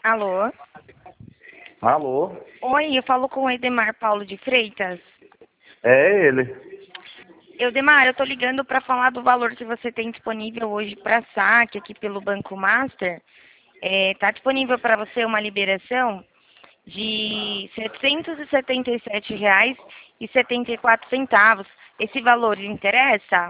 Alô? Alô? Oi, eu falo com o Edemar Paulo de Freitas. É ele. Edemar, eu tô ligando para falar do valor que você tem disponível hoje para saque aqui pelo Banco Master. Tá disponível para você uma liberação de R$ 777,74. Esse valor lhe interessa?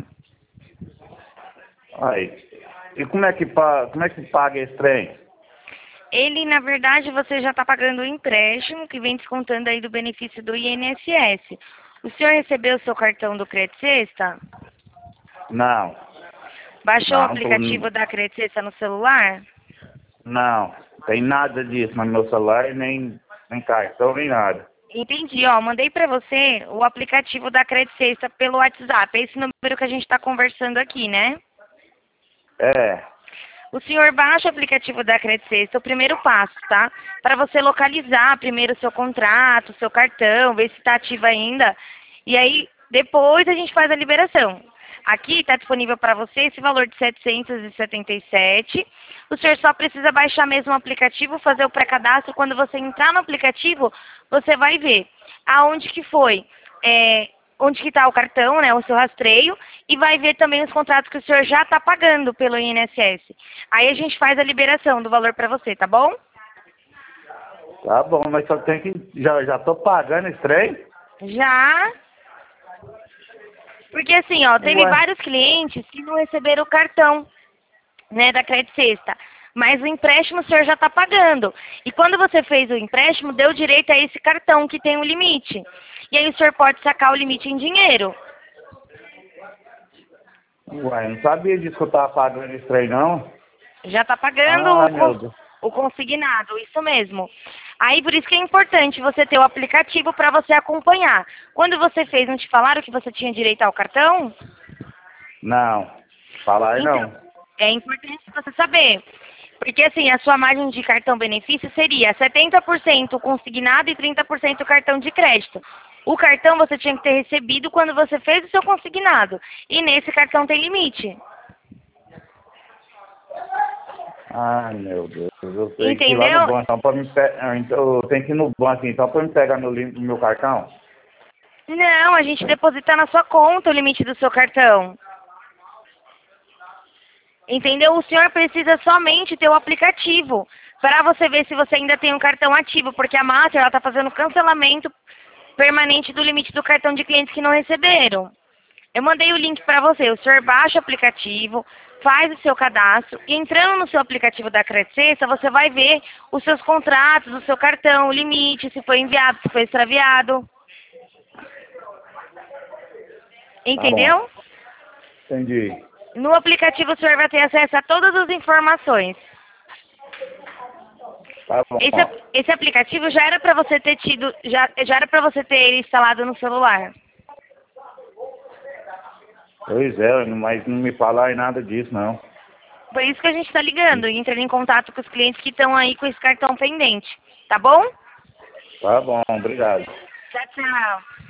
Aí. E como é que paga esse trem? Ele, na verdade, você já está pagando o empréstimo que vem descontando aí do benefício do INSS. O senhor recebeu o seu cartão do Credit Sexta? Não. Baixou o Não, aplicativo da Credit Sexta no celular? não. Tem nada disso no meu celular, nem cartão, nem nada. Entendi, ó. Mandei para você o aplicativo da Credit Sexta pelo WhatsApp. É esse número que a gente está conversando aqui, né? É. O senhor baixa o aplicativo da Credit Sexta, o primeiro passo, tá? Para você localizar primeiro o seu contrato, o seu cartão, ver se está ativo ainda. E aí, depois a gente faz a liberação. Aqui está disponível para você esse valor de 777. O senhor só precisa baixar mesmo o aplicativo, fazer o pré-cadastro. Quando você entrar no aplicativo, você vai ver aonde que foi, onde que está o cartão, né, o seu rastreio, e vai ver também os contratos que o senhor já está pagando pelo INSS. Aí a gente faz a liberação do valor para você, tá bom? Tá bom, mas só tem que... Já tô pagando esse trem? Já. Porque assim, ó, teve Ué. vários clientes que não receberam o cartão, né, da Credit Sexta. Mas o empréstimo o senhor já está pagando. E quando você fez o empréstimo, deu direito a esse cartão que tem um limite. E aí o senhor pode sacar o limite em dinheiro. Ué, não sabia disso que eu tava pagando esse trem, não? Já está pagando Ai, meu Deus. o consignado, isso mesmo. Aí por isso que é importante você ter o aplicativo para você acompanhar. Quando você fez, não te falaram que você tinha direito ao cartão? Não. Falar Então, não. é importante você saber. Porque assim, a sua margem de cartão benefício seria 70% consignado e 30% cartão de crédito. O cartão você tinha que ter recebido quando você fez o seu consignado. E nesse cartão tem limite. Ai, meu Deus. Eu tenho que ir lá no Entendeu? banco, então, então, eu tenho que ir no banco, então, pra me pegar no meu cartão? Não, a gente deposita na sua conta o limite do seu cartão. Entendeu? O senhor precisa somente ter o aplicativo para você ver se você ainda tem um cartão ativo, porque a Master está fazendo cancelamento permanente do limite do cartão de clientes que não receberam. Eu mandei o link para você. O senhor baixa o aplicativo, faz o seu cadastro e entrando no seu aplicativo da Credit Sexta, você vai ver os seus contratos, o seu cartão, o limite, se foi enviado, se foi extraviado. Tá bom. Entendeu? Entendi. No aplicativo o senhor vai ter acesso a todas as informações. Tá Esse, bom. esse aplicativo já era para você ter tido, já era para você ter ele instalado no celular. Pois é, mas não me falaram nada disso, não. Por isso que a gente está ligando e entrando em contato com os clientes que estão aí com esse cartão pendente. Tá bom? Tá bom, obrigado. Tchau, tchau.